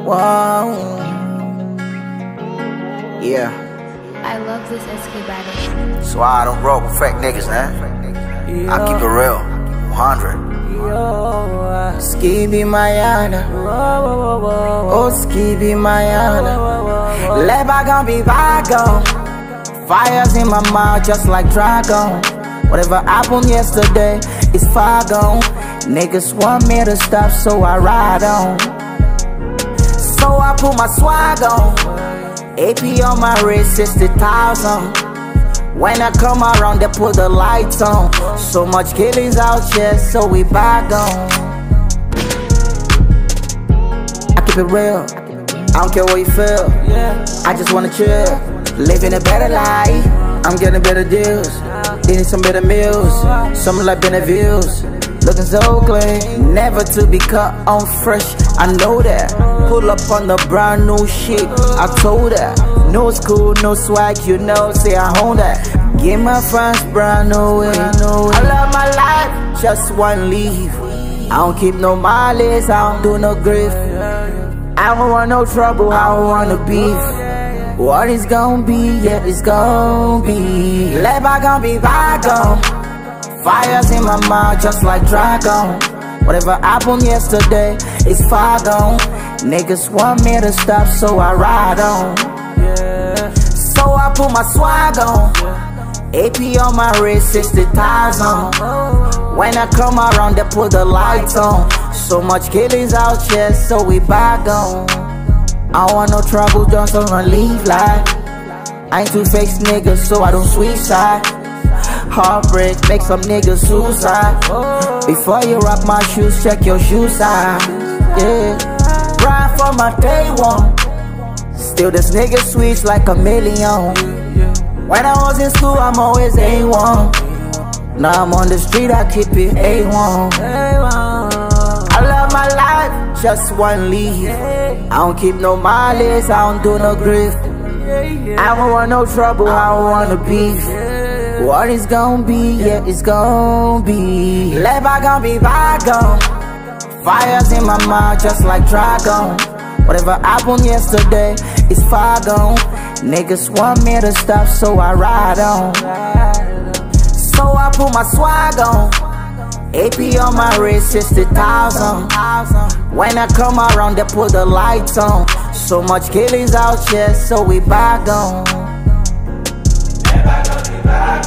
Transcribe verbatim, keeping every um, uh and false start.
Wow. Yeah. I love this S K battle. So I don't roll with fake niggas, man. I keep it real, one hundred. Skibi Mayana, oh Skibi Mayana. Let bygone be bygone. Fires in my mouth just like dragon. Whatever happened yesterday is far gone. Niggas want me to stop, so I ride on. So I put my swag on. A P on my wrist, sixty thousand. When I come around, they put the lights on. So much killings out here, so we back on. I keep it real, I don't care what you feel. I just wanna chill, living a better life. I'm getting better deals, eating some better meals, something like better views. Looking so clean, never to be cut on fresh, I know that. Pull up on the brand new shit, I told that. No school, no swag, you know, say I own that. Give my friends brand new way. I love my life, just one leave. I don't keep no mileage, I don't do no grief. I don't want no trouble, I don't want no beef. What is gon' be, yeah, it's gon' be. Let bygone be bygone. Fires in my mouth just like dragon. Whatever happened yesterday is far gone. Niggas want me to stop, so I ride on. So I put my swag on. A P on my wrist, sixty thousand. When I come around, they put the lights on. So much killings out here, so we back on. I don't want no trouble, just wanna leave life. I ain't too fake niggas, so I don't sweet side. Heartbreak, make some niggas suicide. Before you rock my shoes, check your shoe size. Yeah, ride for my day one. Still this nigga switch like a million. When I was in school, I'm always A one. Now I'm on the street, I keep it A one. I love my life, just one leave. I don't keep no mileage, I don't do no grief. I don't want no trouble, I don't want no beef. What is gon' be, yeah, it's gon' be. Let bygone be bygone. Fires in my mouth just like dragon. Whatever happened yesterday is far gone. Niggas want me to stop, so I ride on. So I put my swag on. A P on my wrist, sixty thousand. When I come around, they put the lights on. So much killings out here, so we back on.